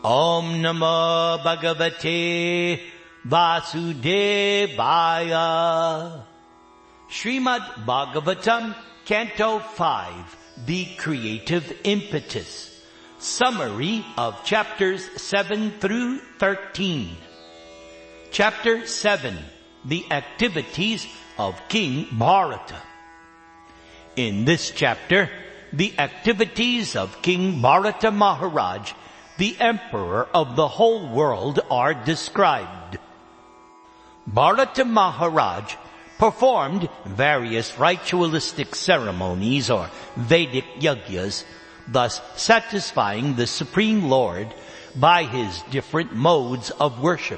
Om Namo Bhagavate Vasudevaya. Srimad Bhagavatam, Canto 5, The Creative Impetus. Summary of chapters 7 through 13. Chapter 7, The Activities of King Bharata. In this chapter, the activities of King Bharata Maharaj, the emperor of the whole world, are described. Bharata Maharaj performed various ritualistic ceremonies or Vedic yajnas, thus satisfying the Supreme Lord by his different modes of worship.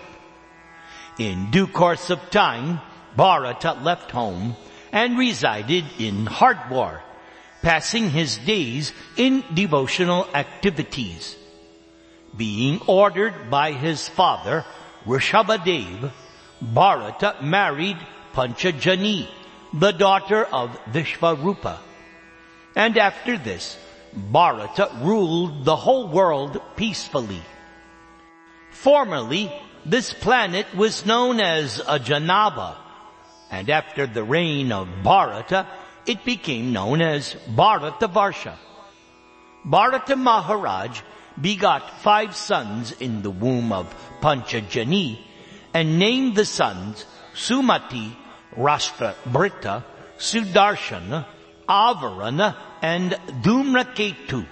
In due course of time, Bharata left home and resided in Hardwar, passing his days in devotional activities. Being ordered by his father, Rishabhadev, Bharata married Panchajani, the daughter of Vishvarupa. And after this, Bharata ruled the whole world peacefully. Formerly, this planet was known as Ajanaba, and after the reign of Bharata, it became known as Bharatavarsha. Bharata Maharaj begot 5 sons in the womb of Panchajani and named the sons Sumati, Rashtrabrita, Sudarshana, Avarana, and Dhumraketu.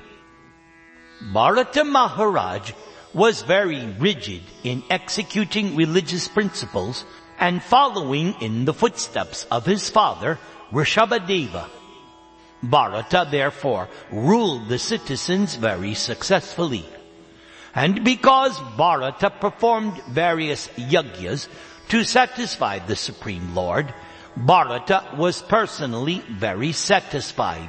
Bharata Maharaj was very rigid in executing religious principles and following in the footsteps of his father, Rishabhadeva. Bharata therefore ruled the citizens very successfully. And because Bharata performed various yajnas to satisfy the Supreme Lord, Bharata was personally very satisfied.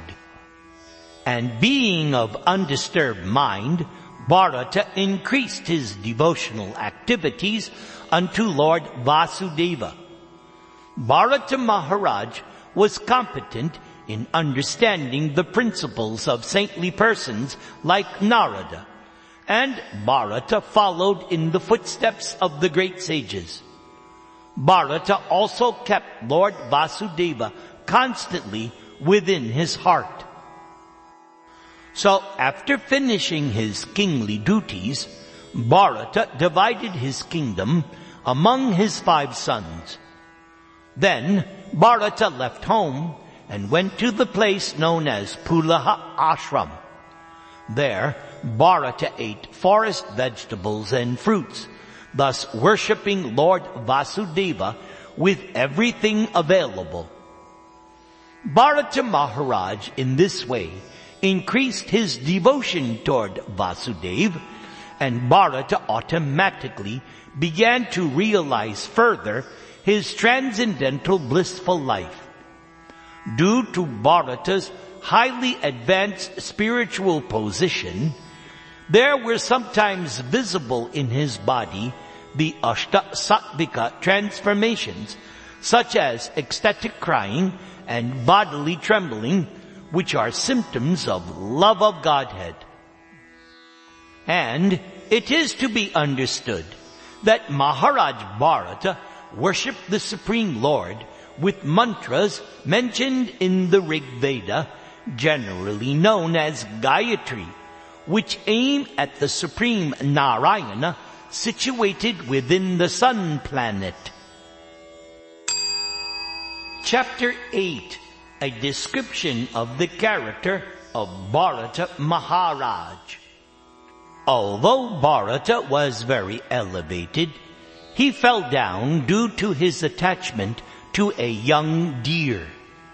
And being of undisturbed mind, Bharata increased his devotional activities unto Lord Vasudeva. Bharata Maharaj was competent in understanding the principles of saintly persons like Narada, and Bharata followed in the footsteps of the great sages. Bharata also kept Lord Vasudeva constantly within his heart. So after finishing his kingly duties, Bharata divided his kingdom among his 5 sons. Then Bharata left home and went to the place known as Pulaha Ashram. There, Bharata ate forest vegetables and fruits, thus worshipping Lord Vasudeva with everything available. Bharata Maharaj in this way increased his devotion toward Vasudeva, and Bharata automatically began to realize further his transcendental blissful life. Due to Bharata's highly advanced spiritual position, there were sometimes visible in his body the Ashta-sattvika transformations, such as ecstatic crying and bodily trembling, which are symptoms of love of Godhead. And it is to be understood that Maharaj Bharata worshipped the Supreme Lord with mantras mentioned in the Rig Veda, generally known as Gayatri, which aim at the Supreme Narayana situated within the sun planet. Chapter 8, a description of the character of Bharata Maharaj. Although Bharata was very elevated, he fell down due to his attachment to a young deer.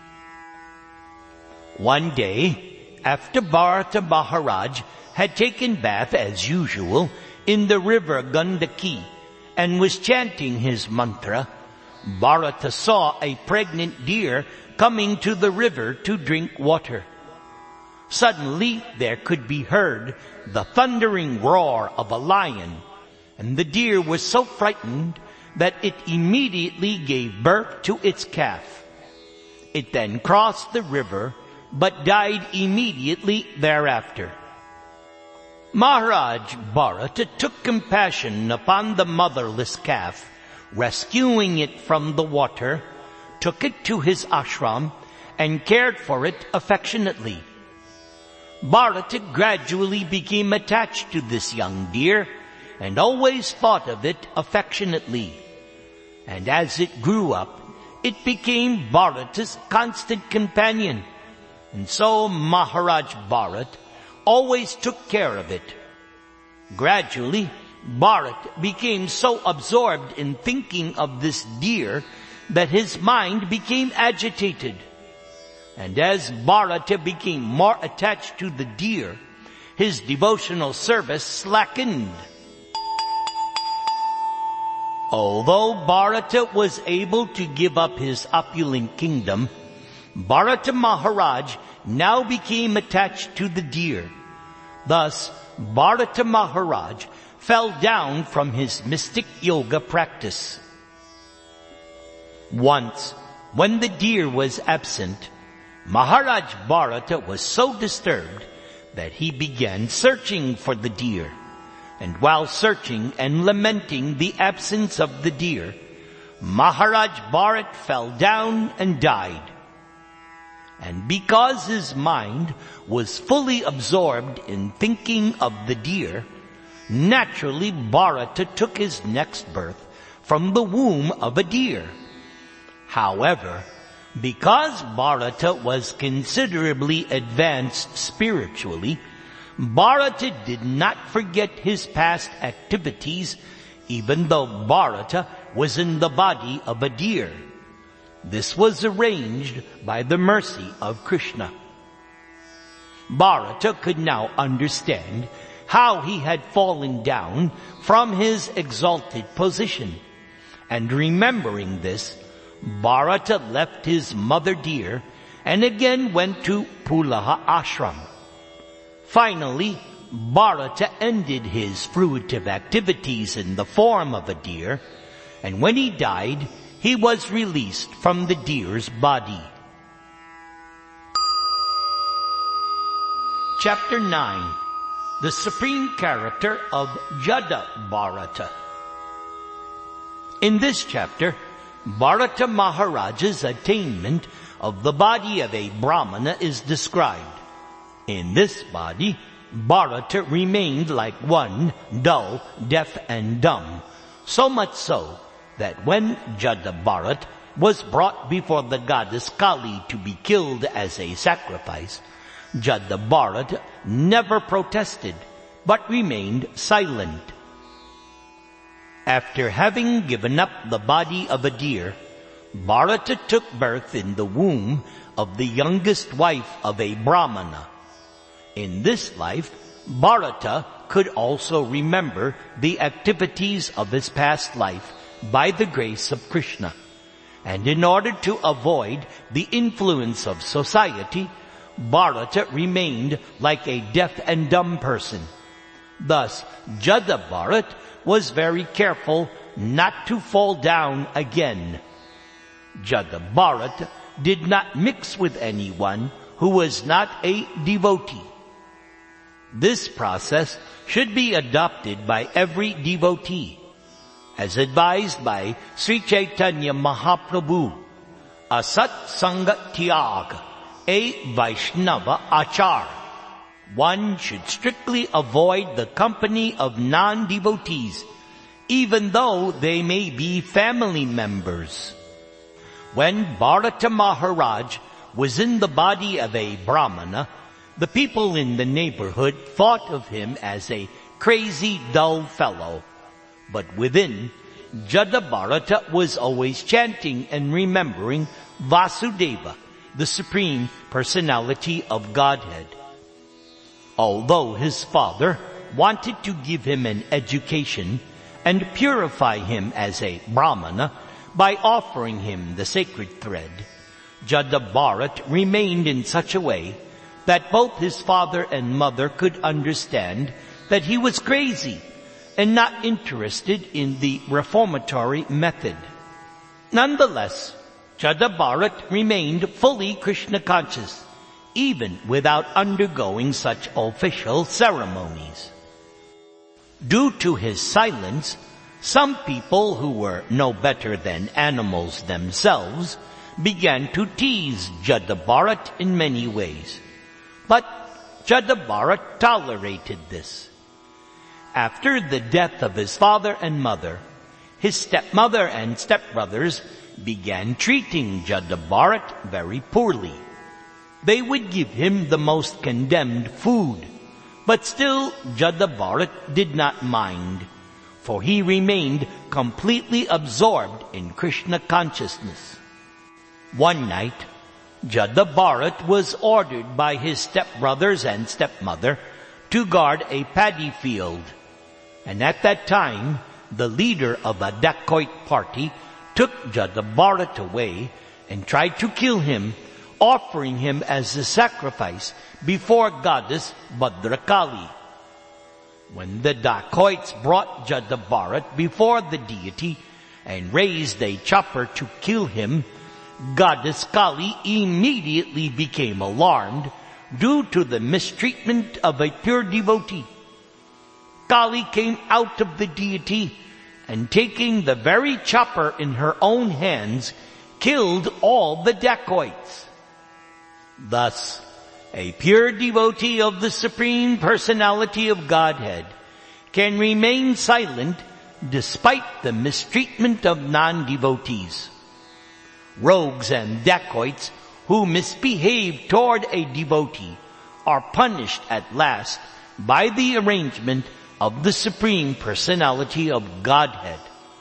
One day, after Bharata Maharaj had taken bath as usual in the river Gandaki and was chanting his mantra, Bharata saw a pregnant deer coming to the river to drink water. Suddenly there could be heard the thundering roar of a lion, and the deer was so frightened that it immediately gave birth to its calf. It then crossed the river, but died immediately thereafter. Maharaj Bharata took compassion upon the motherless calf, rescuing it from the water, took it to his ashram, and cared for it affectionately. Bharata gradually became attached to this young deer and always thought of it affectionately. And as it grew up, it became Bharata's constant companion. And so Maharaj Bharat always took care of it. Gradually, Bharat became so absorbed in thinking of this deer that his mind became agitated. And as Bharata became more attached to the deer, his devotional service slackened. Although Bharata was able to give up his opulent kingdom, Bharata Maharaj now became attached to the deer. Thus, Bharata Maharaj fell down from his mystic yoga practice. Once, when the deer was absent, Maharaj Bharata was so disturbed that he began searching for the deer. And while searching and lamenting the absence of the deer, Maharaj Bharat fell down and died. And because his mind was fully absorbed in thinking of the deer, naturally Bharata took his next birth from the womb of a deer. However, because Bharata was considerably advanced spiritually, Bharata did not forget his past activities, even though Bharata was in the body of a deer. This was arranged by the mercy of Krishna. Bharata could now understand how he had fallen down from his exalted position. And remembering this, Bharata left his mother deer and again went to Pulaha ashram. Finally, Bharata ended his fruitive activities in the form of a deer, and when he died, he was released from the deer's body. Chapter 9. The Supreme Character of Jada Bharata. In this chapter, Bharata Maharaj's attainment of the body of a Brahmana is described. In this body, Bharata remained like one dull, deaf and dumb, so much so that when Jada Bharat was brought before the goddess Kali to be killed as a sacrifice, Jada Bharat never protested, but remained silent. After having given up the body of a deer, Bharata took birth in the womb of the youngest wife of a Brahmana. In this life, Bharata could also remember the activities of his past life by the grace of Krishna. And in order to avoid the influence of society, Bharata remained like a deaf and dumb person. Thus, Jada Bharat was very careful not to fall down again. Jada Bharat did not mix with anyone who was not a devotee. This process should be adopted by every devotee, as advised by Sri Chaitanya Mahaprabhu. Asat Sanga Tyag, a Vaishnava Achar. One should strictly avoid the company of non-devotees, even though they may be family members. When Bharata Maharaj was in the body of a Brahmana, the people in the neighborhood thought of him as a crazy, dull fellow. But within, Jada Bharata was always chanting and remembering Vasudeva, the Supreme Personality of Godhead. Although his father wanted to give him an education and purify him as a Brahmana by offering him the sacred thread, Jada Bharat remained in such a way that both his father and mother could understand that he was crazy and not interested in the reformatory method. Nonetheless, Jada Bharat remained fully Krishna conscious, even without undergoing such official ceremonies. Due to his silence, some people who were no better than animals themselves began to tease Jadha Bharat in many ways. But Jadha Bharat tolerated this. After the death of his father and mother, his stepmother and stepbrothers began treating Jadha Bharat very poorly. They would give him the most condemned food, but still Jadha Bharat did not mind, for he remained completely absorbed in Krishna consciousness. One night, Jadha Bharat was ordered by his stepbrothers and stepmother to guard a paddy field. And at that time, the leader of a dacoit party took Jadha Bharat away and tried to kill him, offering him as a sacrifice before goddess Bhadrakali. When the dacoits brought Jadha Bharat before the deity and raised a chopper to kill him, Goddess Kali immediately became alarmed due to the mistreatment of a pure devotee. Kali came out of the deity and, taking the very chopper in her own hands, killed all the dacoits. Thus, a pure devotee of the Supreme Personality of Godhead can remain silent despite the mistreatment of non-devotees. Rogues and dacoits who misbehave toward a devotee are punished at last by the arrangement of the Supreme Personality of Godhead.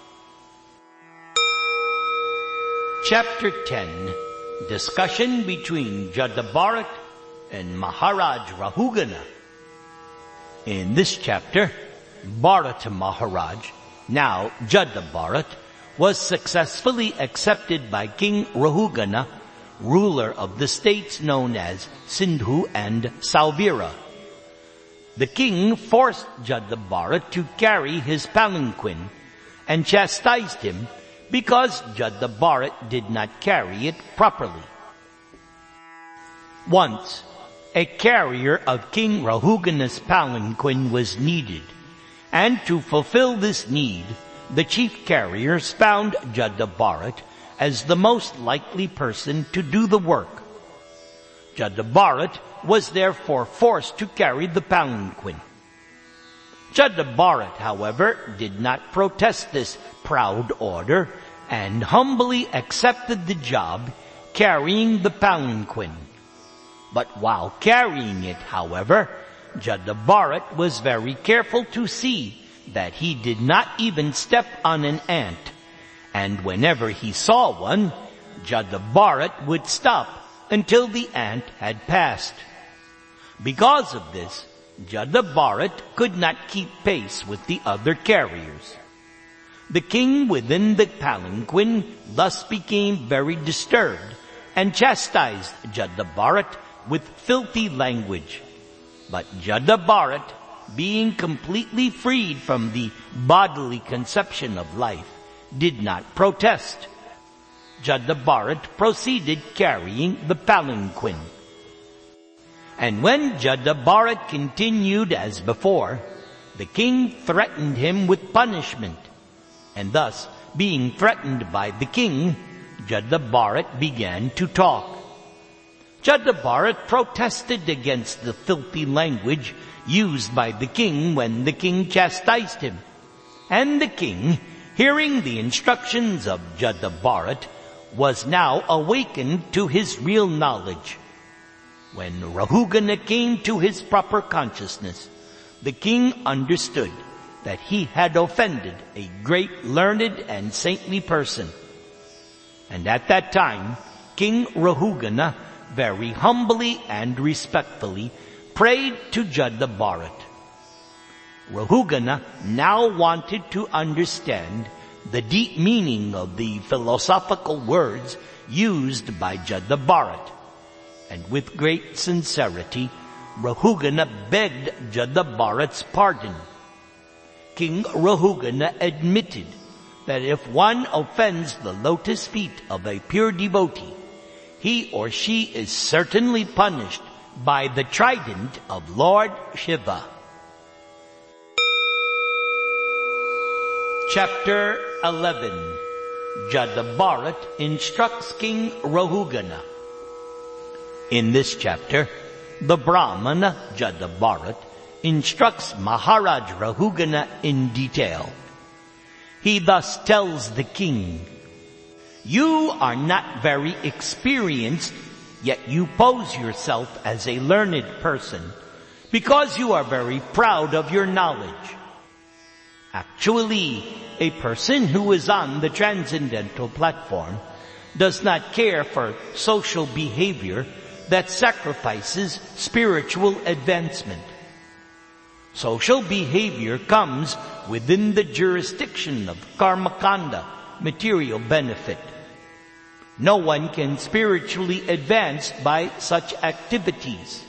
Chapter 10. Discussion between Jadha Bharat and Maharaj Rahugana. In this chapter, Bharata Maharaj, now Jadha Bharat, was successfully accepted by King Rahugana, ruler of the states known as Sindhu and Sauvira. The king forced Jadha Bharat to carry his palanquin and chastised him because Jadha Bharat did not carry it properly. Once, a carrier of King Rahugana's palanquin was needed, and to fulfill this need, the chief carriers found Jadha Bharat as the most likely person to do the work. Jadha Bharat was therefore forced to carry the palanquin. Jadha Bharat, however, did not protest this proud order and humbly accepted the job carrying the palanquin. But while carrying it, however, Jadha Bharat was very careful to see that he did not even step on an ant, and whenever he saw one, Jadha Bharat would stop until the ant had passed. Because of this, Jadha Bharat could not keep pace with the other carriers. The king within the palanquin thus became very disturbed and chastised Jadha Bharat with filthy language. But Jadha Bharat, being completely freed from the bodily conception of life, did not protest. Jadha Bharat proceeded carrying the palanquin. And when Jadha Bharat continued as before, the king threatened him with punishment. And thus, being threatened by the king, Jadha Bharat began to talk. Jadha Bharat protested against the filthy language used by the king when the king chastised him. And the king, hearing the instructions of Jadha Bharat, was now awakened to his real knowledge. When Rahugana came to his proper consciousness, the king understood that he had offended a great learned and saintly person. And at that time, King Rahugana very humbly and respectfully prayed to Jadha Bharat. Rahugana now wanted to understand the deep meaning of the philosophical words used by Jadha Bharat. And with great sincerity, Rahugana begged Jadha Bharat's pardon. King Rahugana admitted that if one offends the lotus feet of a pure devotee, he or she is certainly punished by the trident of Lord Shiva. Chapter 11. Jada Bharat instructs King Rahugana. In this chapter, the Brahmana Jada Bharat instructs Maharaj Rahugana in detail. He thus tells the king, "You are not very experienced, yet you pose yourself as a learned person because you are very proud of your knowledge. Actually, a person who is on the transcendental platform does not care for social behavior that sacrifices spiritual advancement. Social behavior comes within the jurisdiction of karmakanda, material benefit. No one can spiritually advance by such activities.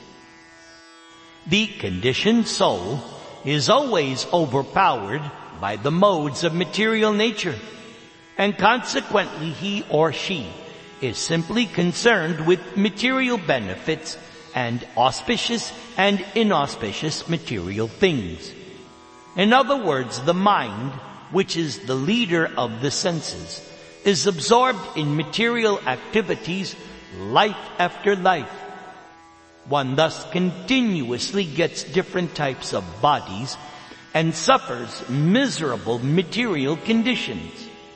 The conditioned soul is always overpowered by the modes of material nature, and consequently he or she is simply concerned with material benefits and auspicious and inauspicious material things. In other words, the mind, which is the leader of the senses, is absorbed in material activities life after life. One thus continuously gets different types of bodies and suffers miserable material conditions.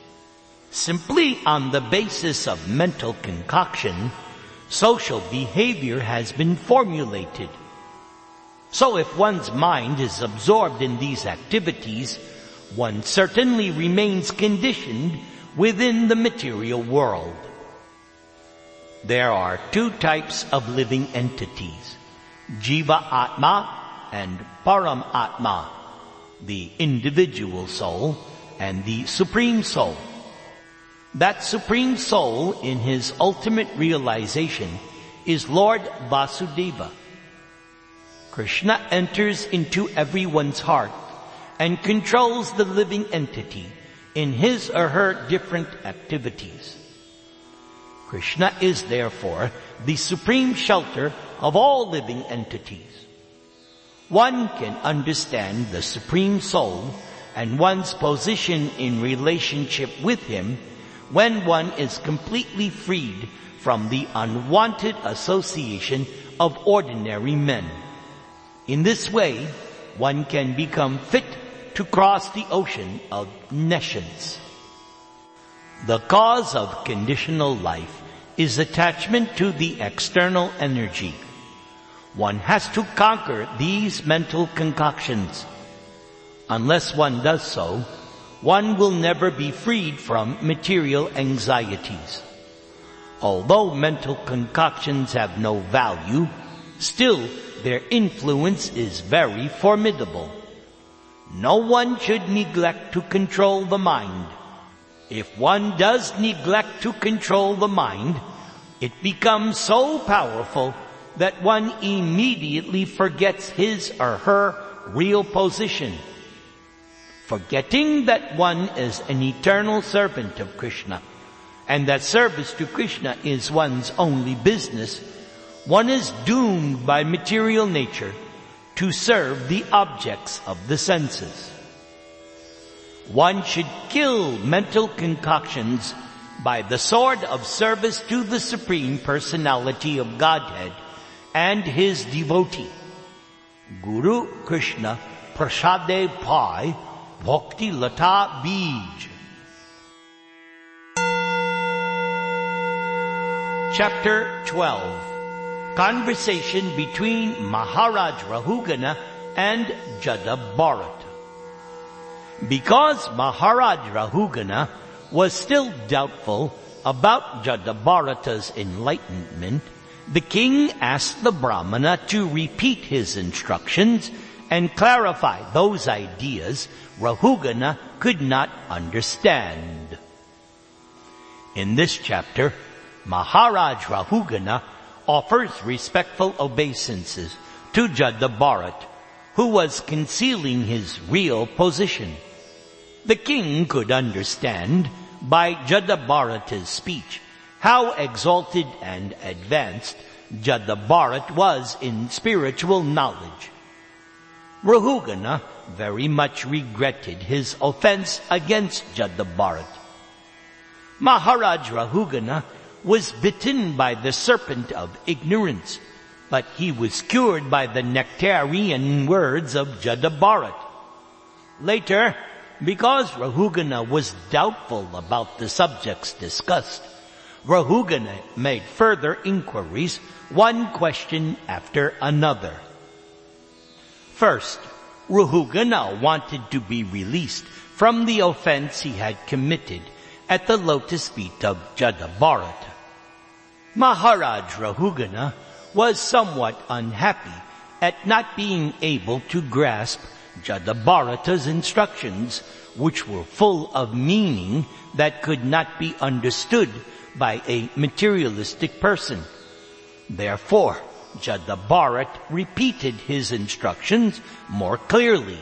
Simply on the basis of mental concoction, social behavior has been formulated. So if one's mind is absorbed in these activities, one certainly remains conditioned within the material world. There are two types of living entities, Jiva Atma and Param Atma, the individual soul and the Supreme Soul. That Supreme Soul, in his ultimate realization, is Lord Vasudeva. Krishna enters into everyone's heart and controls the living entity in his or her different activities. Krishna is therefore the supreme shelter of all living entities. One can understand the Supreme Soul and one's position in relationship with him when one is completely freed from the unwanted association of ordinary men. In this way, one can become fit to cross the ocean of nescience. The cause of conditional life is attachment to the external energy. One has to conquer these mental concoctions. Unless one does so, one will never be freed from material anxieties. Although mental concoctions have no value, still their influence is very formidable. No one should neglect to control the mind. If one does neglect to control the mind, it becomes so powerful that one immediately forgets his or her real position. Forgetting that one is an eternal servant of Krishna, and that service to Krishna is one's only business, one is doomed by material nature to serve the objects of the senses. One should kill mental concoctions by the sword of service to the Supreme Personality of Godhead and his devotee. Guru Krishna Prasade Pai Bhakti Lata Bij. Chapter 12. Conversation between Maharaj Rahugana and Jada Bharat. Because Maharaj Rahugana was still doubtful about Jada Bharata's enlightenment, the king asked the Brahmana to repeat his instructions and clarify those ideas Rahugana could not understand. In this chapter, Maharaj Rahugana offers respectful obeisances to Jada Bharat, who was concealing his real position. The king could understand by Jada Bharata's speech how exalted and advanced Jada Bharat was in spiritual knowledge. Rahugana very much regretted his offense against Jadabharat. Maharaj Rahugana was bitten by the serpent of ignorance, but he was cured by the nectarian words of Jadabharat. Later, because Rahugana was doubtful about the subjects discussed, Rahugana made further inquiries, one question after another. First, Rahugana wanted to be released from the offense he had committed at the lotus feet of Jadabharat. Maharaj Rahugana was somewhat unhappy at not being able to grasp Jadabharata's instructions, which were full of meaning that could not be understood by a materialistic person. Therefore, Jadabharat repeated his instructions more clearly.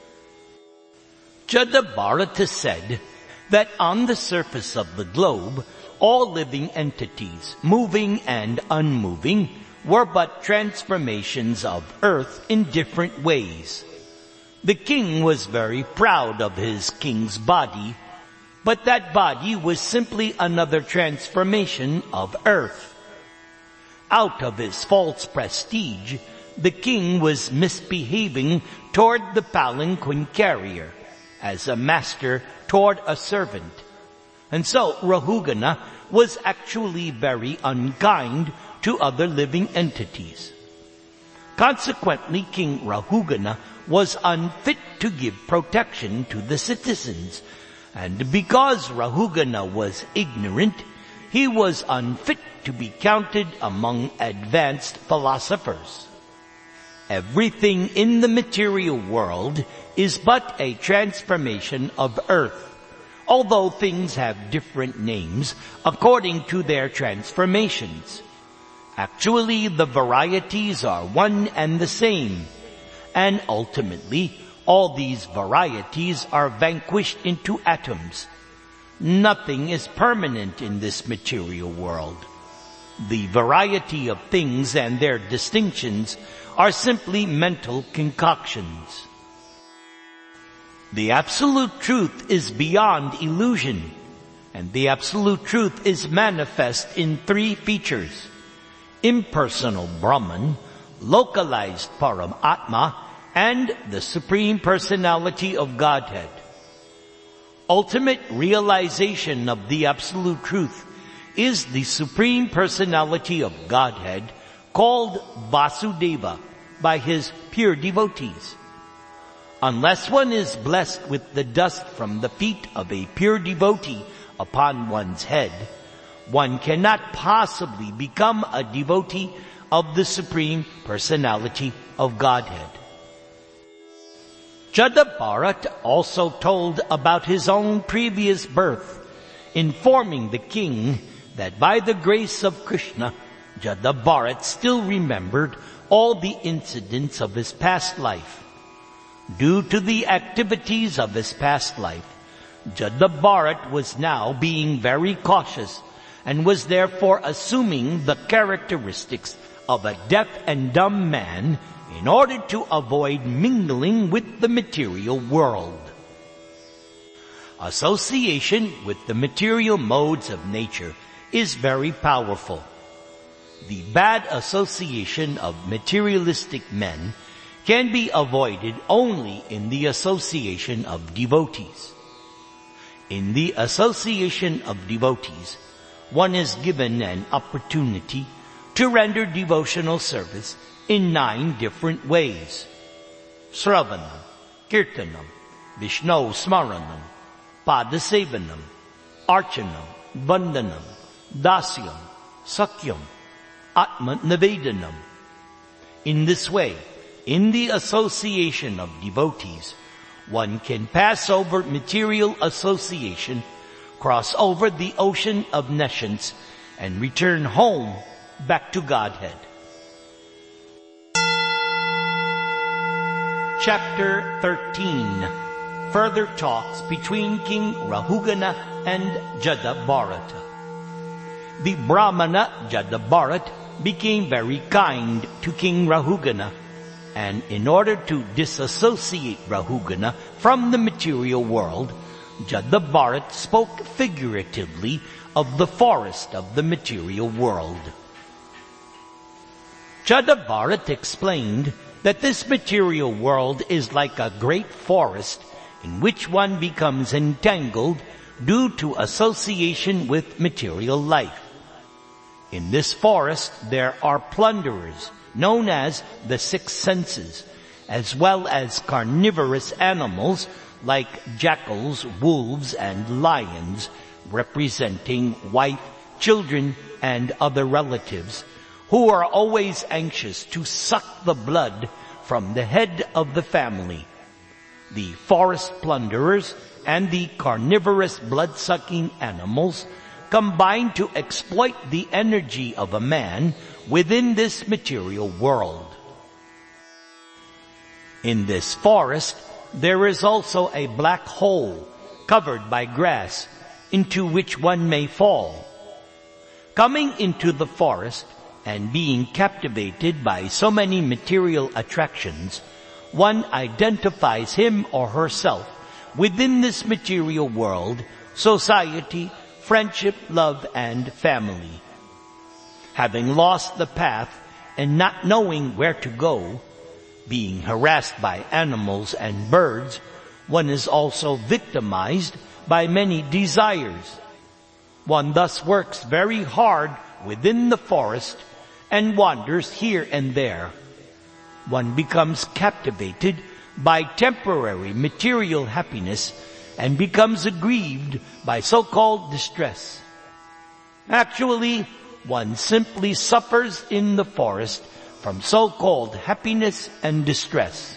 Jadabharata said that on the surface of the globe, all living entities, moving and unmoving, were but transformations of earth in different ways. The king was very proud of his king's body, but that body was simply another transformation of earth. Out of his false prestige, the king was misbehaving toward the palanquin carrier, as a master toward a servant. And so Rahugana was actually very unkind to other living entities. Consequently, King Rahugana was unfit to give protection to the citizens, and because Rahugana was ignorant, he was unfit to be counted among advanced philosophers. Everything in the material world is but a transformation of earth, although things have different names according to their transformations. Actually, the varieties are one and the same, and ultimately, all these varieties are vanquished into atoms. Nothing is permanent in this material world. The variety of things and their distinctions are simply mental concoctions. The absolute truth is beyond illusion, and the absolute truth is manifest in three features: impersonal Brahman, localized Paramatma, and the Supreme Personality of Godhead. Ultimate realization of the absolute truth is the Supreme Personality of Godhead, called Vasudeva by his pure devotees. Unless one is blessed with the dust from the feet of a pure devotee upon one's head, one cannot possibly become a devotee of the Supreme Personality of Godhead. Jadabharat also told about his own previous birth, informing the king that by the grace of Krishna, Jadabharat still remembered all the incidents of his past life. Due to the activities of his past life, Jadabharat was now being very cautious and was therefore assuming the characteristics of a deaf and dumb man in order to avoid mingling with the material world. Association with the material modes of nature is very powerful. The bad association of materialistic men can be avoided only in the association of devotees. In the association of devotees, one is given an opportunity to render devotional service in 9 different ways: Sravanam, Kirtanam, Vishnu Smaranam, Padasevanam, Archanam, Vandanam, Dasyam, Sakyam, Atma Nivedanam. In this way, in the association of devotees, one can pass over material association, cross over the ocean of nescience, and return home back to Godhead. Chapter 13. Further talks between King Rahugana and Jadabharata. The Brahmana Jadabharat became very kind to King Rahugana. And in order to disassociate Rahugana from the material world, Jada Bharat spoke figuratively of the forest of the material world. Jada Bharat explained that this material world is like a great forest in which one becomes entangled due to association with material life. In this forest there are plunderers, known as the six senses, as well as carnivorous animals like jackals, wolves, and lions, representing wife, children, and other relatives, who are always anxious to suck the blood from the head of the family. The forest plunderers and the carnivorous blood-sucking animals combine to exploit the energy of a man within this material world. In this forest, there is also a black hole covered by grass into which one may fall. Coming into the forest and being captivated by so many material attractions, one identifies him or herself within this material world, society, friendship, love, and family. Having lost the path and not knowing where to go, being harassed by animals and birds, one is also victimized by many desires. One thus works very hard within the forest and wanders here and there. One becomes captivated by temporary material happiness and becomes aggrieved by so-called distress. Actually, one simply suffers in the forest from so-called happiness and distress.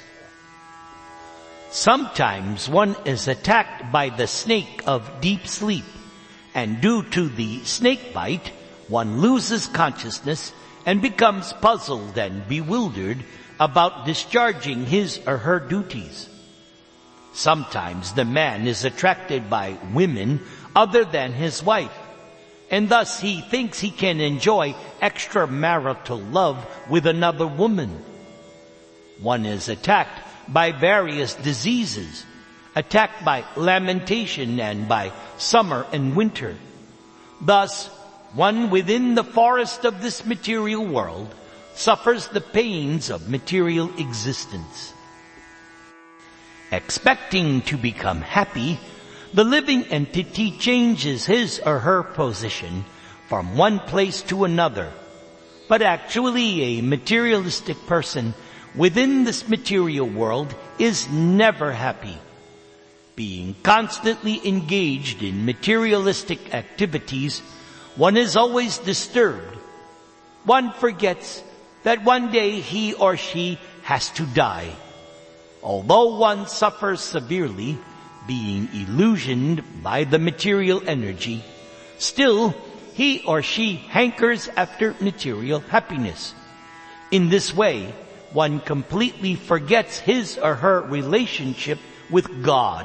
Sometimes one is attacked by the snake of deep sleep, and due to the snake bite, one loses consciousness and becomes puzzled and bewildered about discharging his or her duties. Sometimes the man is attracted by women other than his wife, and thus he thinks he can enjoy extramarital love with another woman. One is attacked by various diseases, attacked by lamentation and by summer and winter. Thus, one within the forest of this material world suffers the pains of material existence. Expecting to become happy, the living entity changes his or her position from one place to another. But actually, a materialistic person within this material world is never happy. Being constantly engaged in materialistic activities, one is always disturbed. One forgets that one day he or she has to die. Although one suffers severely, being illusioned by the material energy, still he or she hankers after material happiness. In this way, one completely forgets his or her relationship with God.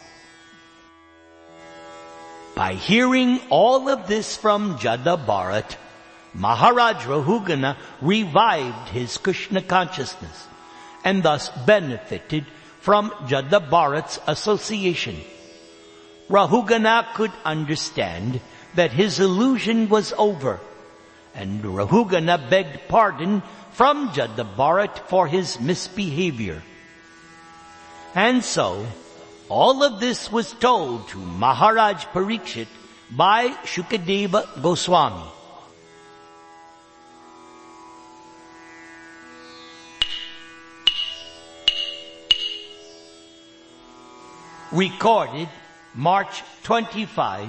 By hearing all of this from Jada Bharat, Maharaj Rahugana revived his Krishna consciousness and thus benefited from Jada Bharat's association. Rahugana could understand that his illusion was over, and Rahugana begged pardon from Jada Bharat for his misbehavior. And so, all of this was told to Maharaj Parikshit by Shukadeva Goswami. Recorded March 25,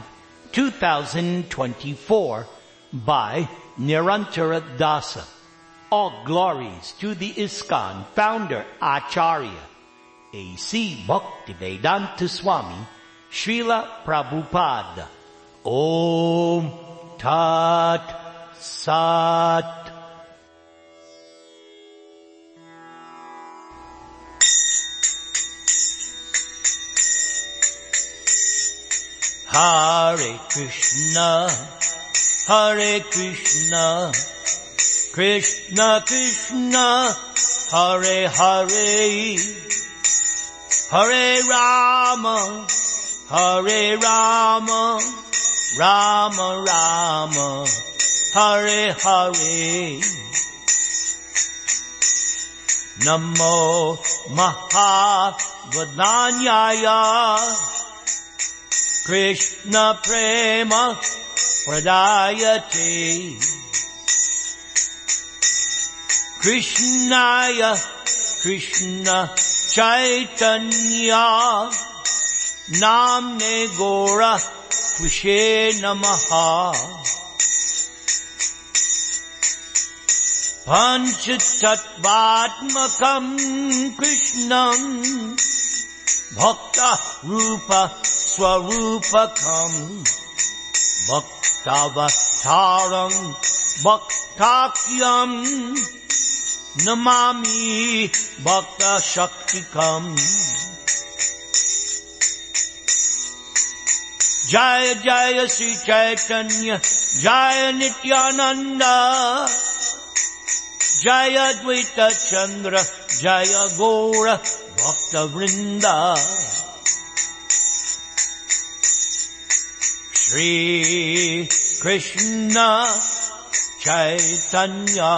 2024 by Nirantara Dasa. All glories to the ISKCON founder Acharya A.C. Bhaktivedanta Swami Srila Prabhupada. Om Tat Sat. Hare Krishna, Hare Krishna, Krishna Krishna, Hare Hare, Hare Rama, Hare Rama, Rama Rama, Hare Hare. Namo Mahavadanyaya, Krishna Prema Pradayate, Krishnaya Krishna Chaitanya, Namne Gora Kushe Namaha. Panchatattvatmakam Krishnam Bhakta Rupa Swarupakam Bhaktavataram Bhaktakyam Namami Bhakta Shaktikam. Jaya Jaya Sri Chaitanya, Jaya Nityananda, Jaya Dvaita Chandra, Jaya Gora Bhakta Vrinda. Shri Krishna Chaitanya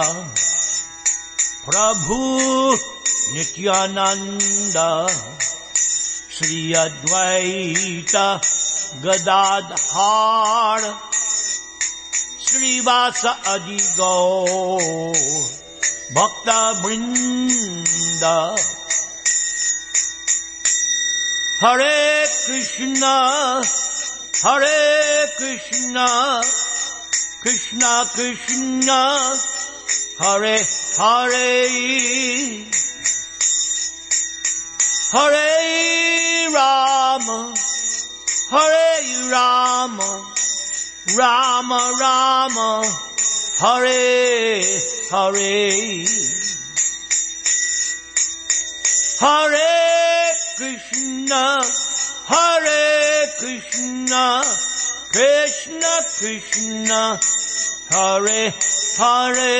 Prabhu Nityananda, Shri Advaita Gadadhar, Srivasa Adi Gaur Bhakta Vrinda. Hare Krishna, Hare Krishna, Krishna Krishna, Hare Hare, Hare Rama, Hare Rama, Rama Rama, Hare Hare. Hare Krishna, Hare Krishna, Krishna Krishna, Hare Hare,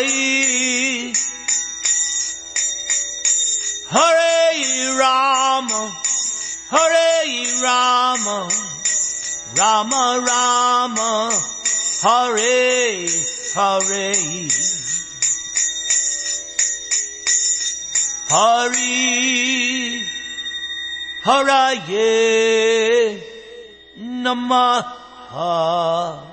Hare Rama, Hare Rama, Rama Rama, Hare Hare. Hari Haraye Namaha.